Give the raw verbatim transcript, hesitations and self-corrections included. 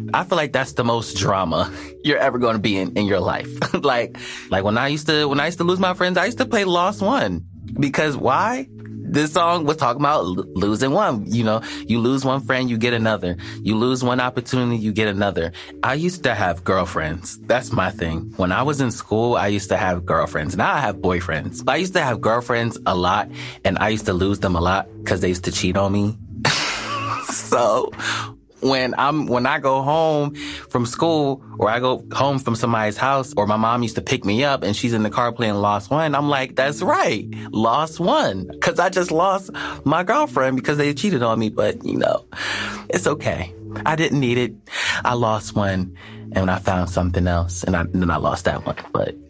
I feel like that's the most drama you're ever going to be in, in your life. like, like when I used to, when I used to lose my friends, I used to play Lost One. Because why? This song was talking about l- losing one. You know, you lose one friend, you get another. You lose one opportunity, you get another. I used to have girlfriends. That's my thing. When I was in school, I used to have girlfriends. Now I have boyfriends. I used to have girlfriends a lot, and I used to lose them a lot because they used to cheat on me. So when I'm, when I go home from school or I go home from somebody's house or my mom used to pick me up and she's in the car playing Lost One, I'm like, that's right. Lost One. Cause I just lost my girlfriend because they cheated on me. But you know, it's okay. I didn't need it. I lost one and I found something else and, I, and then I lost that one. But